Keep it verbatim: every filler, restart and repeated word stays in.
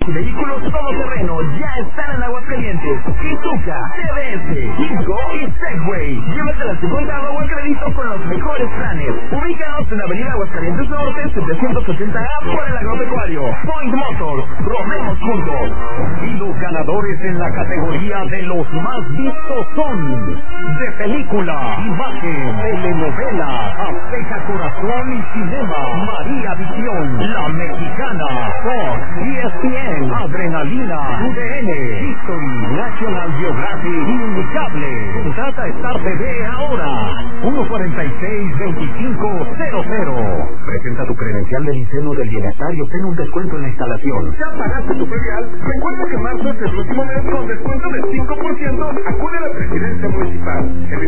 y vehículos todoterreno ya están en Aguascalientes. Izuka, T V S, Jinko y Segway. Llévatela a tu contado o al crédito con los mejores planes. Ubícanos en Avenida Aguascalientes Norte, setecientos ochenta A por el Agropecuario. Point Motors, rodemos juntos. Y los ganadores en la categoría de los más vistos son: de película, imagen, telenovela, Azteca Corazón y Cinema, María Visión, La Mexicana, Fox, E S P N, Adrenalina, U D N, History, National Geographic y Unicable. Contrata Star T V ahora. uno cuarenta y seis, veinticinco cero cero. Presenta tu credencial del Inceno del Bienestar y obtén un descuento en la instalación. ¿Ya pagaste tu predial? Recuerda que marzo es el próximo mes con descuento del cinco por ciento. Acude a la presidencia municipal. El